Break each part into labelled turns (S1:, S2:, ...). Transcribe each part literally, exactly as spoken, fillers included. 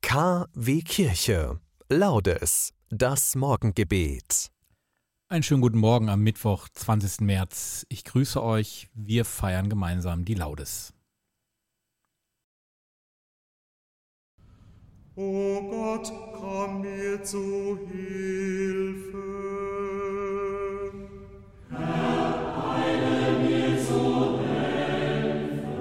S1: K W Kirche. Laudes, das Morgengebet.
S2: Einen schönen guten Morgen am Mittwoch, zwanzigsten März. Ich grüße euch. Wir feiern gemeinsam die Laudes.
S3: O Gott, komm mir zu Hilfe.
S4: Herr, eile mir zu Hilfe.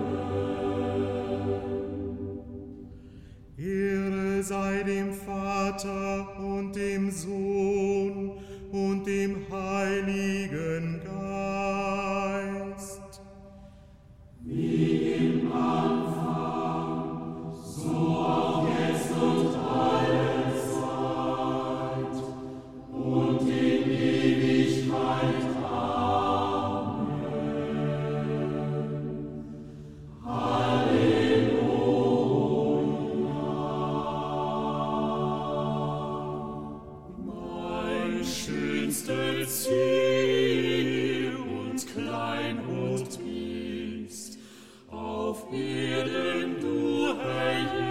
S3: Ehre sei dem Vater und dem Sohn und dem Heiligen Geist.
S4: Wie im Anfang, so auch jetzt und alle Zeit und in Ewigkeit. Amen. Halleluja. Mein schönstes Ziel und Kleinod ist, auf Erden du, Herr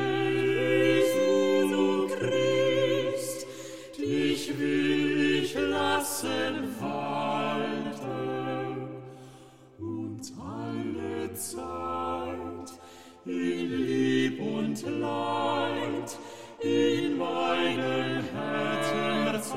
S4: Jesu Christ, dich will ich lassen walten und alle Zeit in Lieb und Leid in meinem Herzen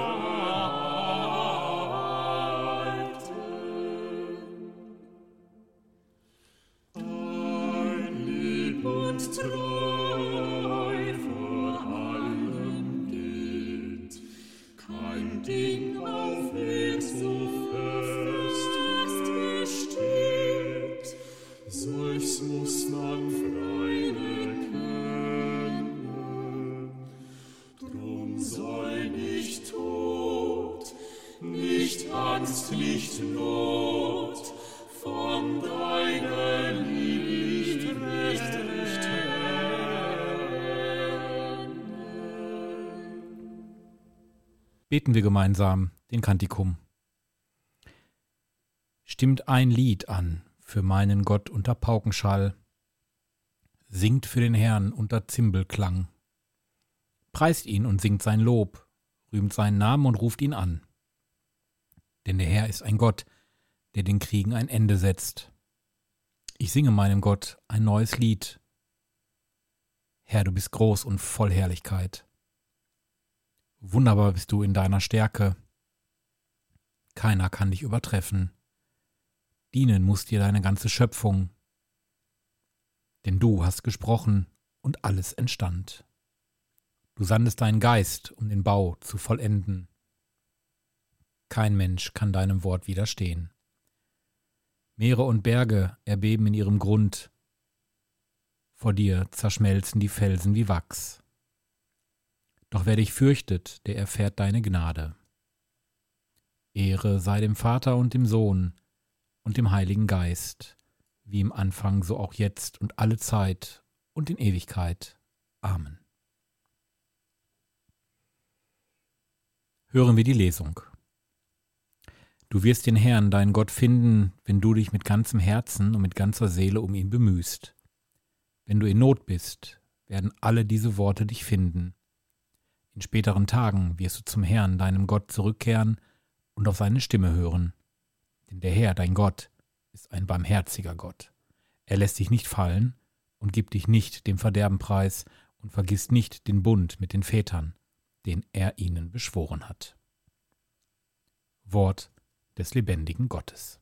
S4: Dein Lieb und treu vor allem geht, kein Ding auf Welt so fest besteht, solches muss man freien kennen. Drum soll nicht Tod, nicht Angst, nicht Not von deiner Licht recht trennen.
S2: Beten wir gemeinsam den Kantikum. Stimmt ein Lied an für meinen Gott unter Paukenschall, singt für den Herrn unter Zimbelklang, preist ihn und singt sein Lob, rühmt seinen Namen und ruft ihn an. Denn der Herr ist ein Gott, der den Kriegen ein Ende setzt. Ich singe meinem Gott ein neues Lied. Herr, du bist groß und voll Herrlichkeit. Wunderbar bist du in deiner Stärke. Keiner kann dich übertreffen. Dienen muss dir deine ganze Schöpfung. Denn du hast gesprochen und alles entstand. Du sandest deinen Geist, um den Bau zu vollenden. Kein Mensch kann deinem Wort widerstehen. Meere und Berge erbeben in ihrem Grund. Vor dir zerschmelzen die Felsen wie Wachs. Doch wer dich fürchtet, der erfährt deine Gnade. Ehre sei dem Vater und dem Sohn und dem Heiligen Geist, wie im Anfang, so auch jetzt und alle Zeit und in Ewigkeit. Amen. Hören wir die Lesung. Du wirst den Herrn, deinen Gott, finden, wenn du dich mit ganzem Herzen und mit ganzer Seele um ihn bemühst. Wenn du in Not bist, werden alle diese Worte dich finden. In späteren Tagen wirst du zum Herrn, deinem Gott, zurückkehren und auf seine Stimme hören. Denn der Herr, dein Gott, ist ein barmherziger Gott. Er lässt dich nicht fallen und gibt dich nicht dem Verderben preis und vergisst nicht den Bund mit den Vätern, den er ihnen beschworen hat. Wort des lebendigen Gottes.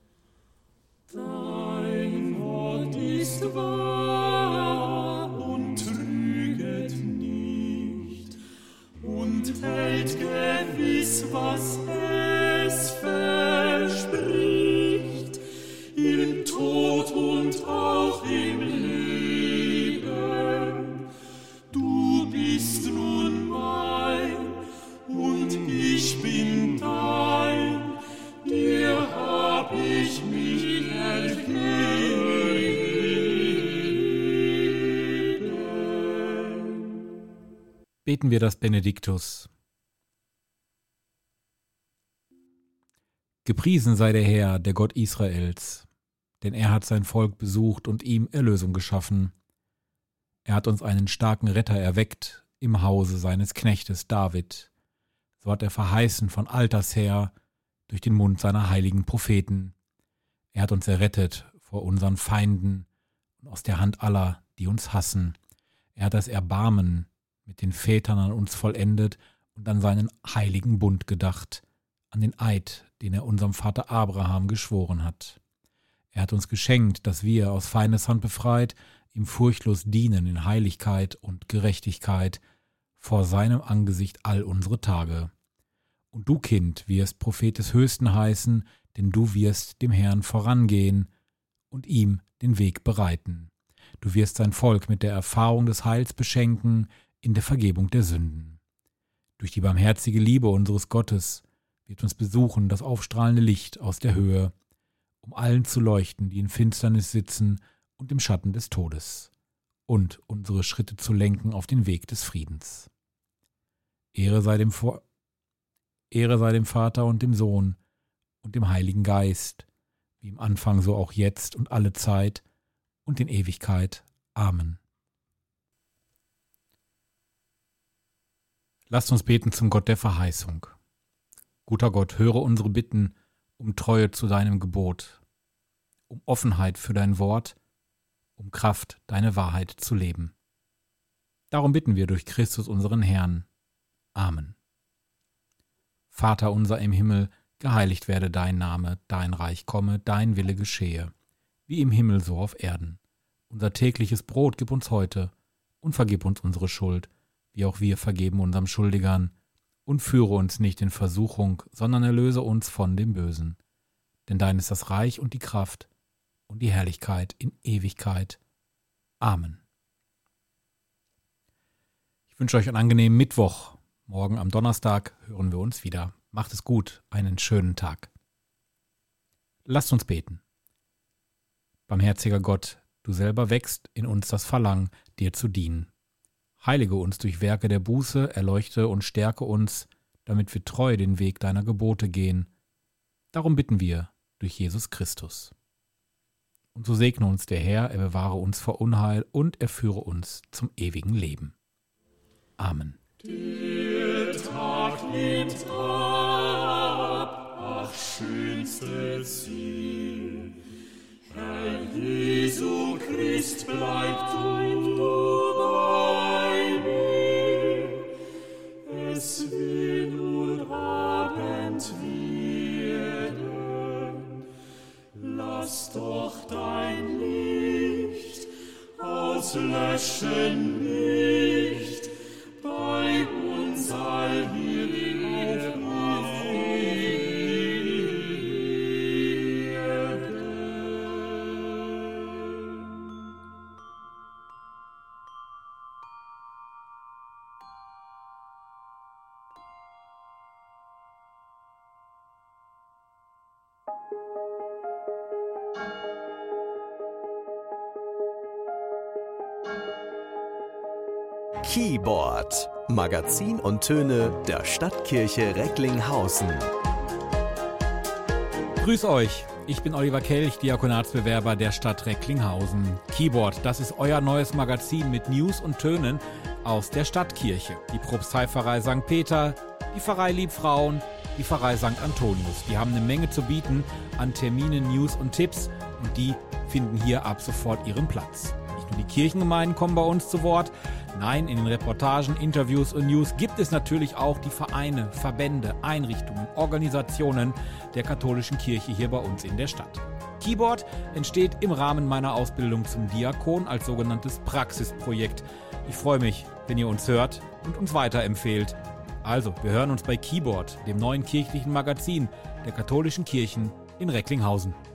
S4: Dein Wort ist wahr und trüget nicht und hält gewiss, was es verspricht, im Tod und auch im Leben. Du bist nun mein und ich bin dein, dir hab ich mich ergeben.
S2: Beten wir das Benediktus. Gepriesen sei der Herr, der Gott Israels, denn er hat sein Volk besucht und ihm Erlösung geschaffen. Er hat uns einen starken Retter erweckt im Hause seines Knechtes David. So hat er verheißen von alters her durch den Mund seiner heiligen Propheten. Er hat uns errettet vor unseren Feinden und aus der Hand aller, die uns hassen. Er hat das Erbarmen mit den Vätern an uns vollendet und an seinen heiligen Bund gedacht, an den Eid, den er unserem Vater Abraham geschworen hat. Er hat uns geschenkt, dass wir, aus Feindeshand befreit, ihm furchtlos dienen in Heiligkeit und Gerechtigkeit vor seinem Angesicht all unsere Tage. Und du, Kind, wirst Prophet des Höchsten heißen, denn du wirst dem Herrn vorangehen und ihm den Weg bereiten. Du wirst sein Volk mit der Erfahrung des Heils beschenken in der Vergebung der Sünden. Durch die barmherzige Liebe unseres Gottes wird uns besuchen das aufstrahlende Licht aus der Höhe, um allen zu leuchten, die in Finsternis sitzen und im Schatten des Todes, und unsere Schritte zu lenken auf den Weg des Friedens. Ehre sei dem, Vor- Ehre sei dem Vater und dem Sohn und dem Heiligen Geist, wie im Anfang so auch jetzt und alle Zeit und in Ewigkeit. Amen. Lasst uns beten zum Gott der Verheißung. Guter Gott, höre unsere Bitten um Treue zu deinem Gebot, um Offenheit für dein Wort, um Kraft, deine Wahrheit zu leben. Darum bitten wir durch Christus unseren Herrn. Amen. Vater unser im Himmel, geheiligt werde dein Name, dein Reich komme, dein Wille geschehe, wie im Himmel so auf Erden. Unser tägliches Brot gib uns heute und vergib uns unsere Schuld, wie auch wir vergeben unserem Schuldigern. Und führe uns nicht in Versuchung, sondern erlöse uns von dem Bösen. Denn dein ist das Reich und die Kraft und die Herrlichkeit in Ewigkeit. Amen. Ich wünsche euch einen angenehmen Mittwoch. Morgen am Donnerstag hören wir uns wieder. Macht es gut, einen schönen Tag. Lasst uns beten. Barmherziger Gott, du selber wächst in uns das Verlangen, dir zu dienen. Heilige uns durch Werke der Buße, erleuchte und stärke uns, damit wir treu den Weg deiner Gebote gehen. Darum bitten wir durch Jesus Christus. Und so segne uns der Herr, er bewahre uns vor Unheil und er führe uns zum ewigen Leben. Amen.
S4: Der Tag nimmt ab, ach schönste Ziel. Herr Jesu Christ, bleib du bei mir. Es will nur Abend werden. Lass doch dein Licht auslöschen nicht. Bei uns all hier auf Erden.
S1: Keyboard, Magazin und Töne der Stadtkirche Recklinghausen.
S2: Grüß euch, ich bin Oliver Kelch, Diakonatsbewerber der Stadt Recklinghausen. Keyboard, das ist euer neues Magazin mit News und Tönen aus der Stadtkirche. Die Propsteipfarrei Sankt Peter, die Pfarrei Liebfrauen, die Pfarrei Sankt Antonius. Die haben eine Menge zu bieten an Terminen, News und Tipps und die finden hier ab sofort ihren Platz. Nicht nur die Kirchengemeinden kommen bei uns zu Wort, nein, in den Reportagen, Interviews und News gibt es natürlich auch die Vereine, Verbände, Einrichtungen, Organisationen der katholischen Kirche hier bei uns in der Stadt. Keyboard entsteht im Rahmen meiner Ausbildung zum Diakon als sogenanntes Praxisprojekt. Ich freue mich, wenn ihr uns hört und uns weiterempfehlt. Also, wir hören uns bei Keyboard, dem neuen kirchlichen Magazin der katholischen Kirchen in Recklinghausen.